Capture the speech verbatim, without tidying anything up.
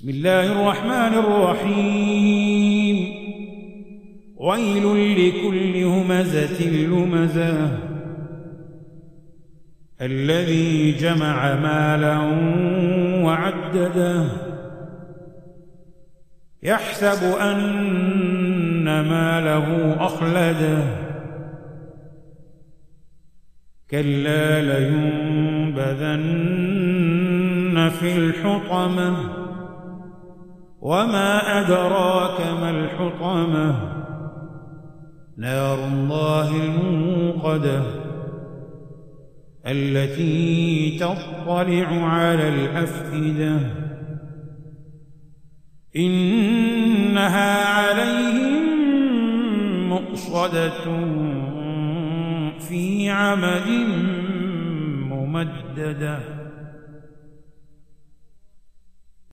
بسم الله الرحمن الرحيم ويل لكل همزة لمزة الذي جمع مالا وعدده يحسب أن ماله أخلده كلا لينبذن في الحطمة وما أدراك ما الحطمة نار الله الموقدة التي تطلع على الأفئدة إنها عليهم مؤصدة في عمد ممددة.